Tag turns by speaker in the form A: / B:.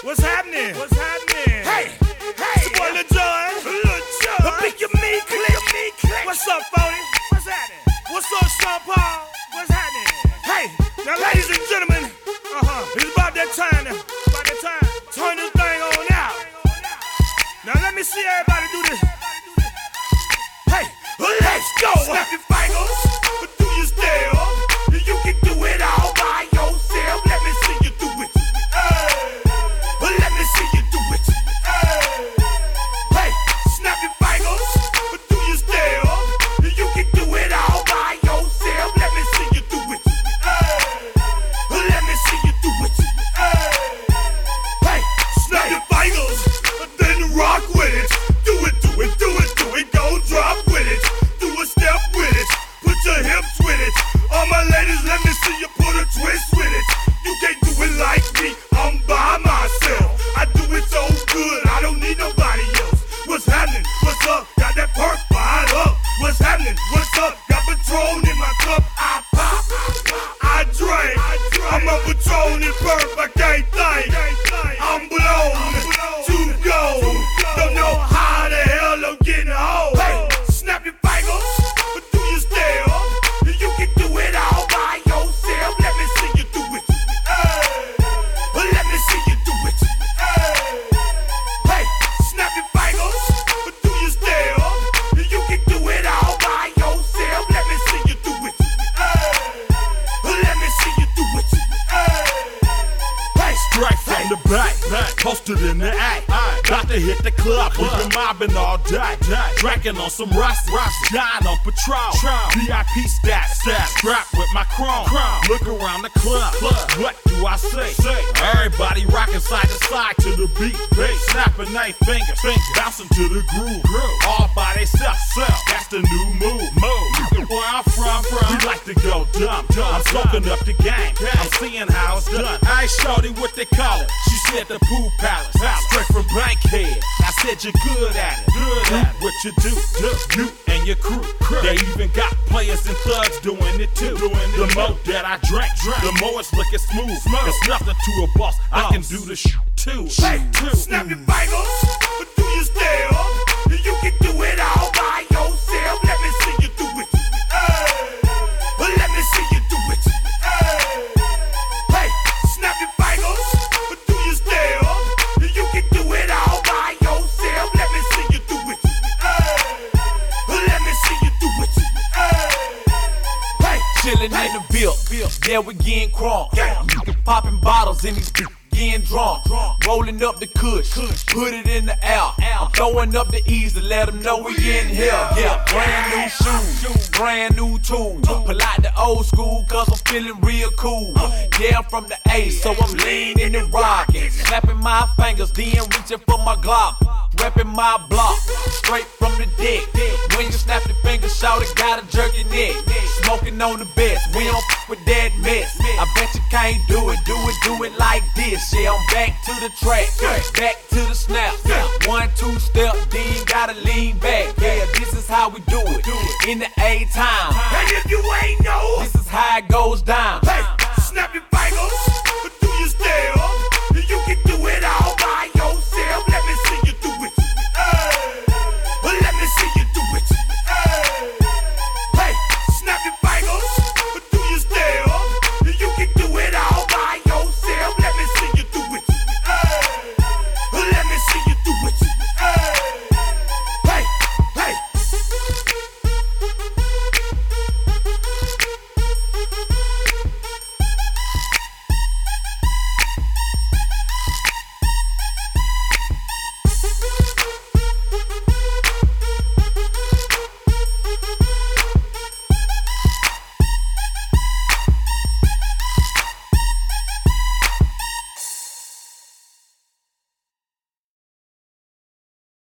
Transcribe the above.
A: What's happening? What's happening? Hey, it's your boy Lil Jon. I pick your me click. What's up, 40? What's happening? What's up, Sean Paul? What's happening? Hey, now ladies and gentlemen, it's about that time now. About that time. Turn this thing on out. Now let me see everybody do this. Hey, let's go. Snap your fingers, but do you still? You can do it all by yourself. Let me see you do it. Let me see you do it. Hey, snap your fingers, but do you still? You can do it all by yourself. Let me see you do it. Let me see you do it. Hey, snap your fingers, then rock with it. Do it, do it, do it, do it. Go drop with it. Do a step with it. Put your hips with it. All my ladies, let me see you put a twist with it. You can't do it like me, I'm by myself. I do it so good, I don't need nobody else. What's happening? What's up? Got that perk fired up. What's happening? What's up? Got Patron in my cup. I pop, I drink. I'm a Patron and perk, I can't think. I'm blown to go. Don't know how the hell I'm getting home. Hey, snap your fingers, but do you still? You can do it all by yourself. Let me see you do it. Let me see you do it. Hey, snap your fingers, but do you still? You can do it all by yourself. Let me see you do it. Let me see you do it. Hey,
B: Straight from the back, posted in the act. About to hit the club, we've been mobbing all day. Drinking on some rust, dying on Patron. VIP stats, strapped with my chrome. Look around the club, what do I say? Everybody rocking side to side to the beat. Snapping they fingers, bouncing to the groove. All by themselves, that's the new move. Where I'm from, we like to go dumb. I'm soaking up the game, I'm seeing how it's done. I ain't shorty what they call it. She said the pool palace, straight from Bankhead. I said you're good at it. What you do, you and your crew. They even got players and thugs doing it too. The more that I drink, the more it's looking smooth. It's nothing to a boss, I can do the too.
A: hey, snap your fingers, but do you still? You can do it all by yourself. Let me see you do it. Let me see you do it. Hey, snap your fingers, but do you still? You can do it all by yourself. Let me see you do it. Let me see you do it. Hey,
C: Chillin' in the bill, yeah, we getting crunk. Popping bottles in these getting drunk. Rolling up the kush, put it in the air. I'm throwing up the E's to let them know we in here. Yeah, brand new shoes, brand new tools. Pull out the old school cause I'm feeling real cool. Yeah, I'm from the A, so I'm leaning and rocking. Snapping my fingers, then reaching for my Glock. Reppin' my block, straight from the deck. When you snap your fingers, shout it, gotta jerk your neck. Smoking on the best, we don't f with that mess. I bet you can't do it like this. Yeah, I'm back to the track, back to the snap. 1, 2 step, then gotta lean back. Yeah, this is how we do it, in the A-time.
A: and if you ain't know,
C: This is how it goes down.
A: hey, snap your fingers, but do you still?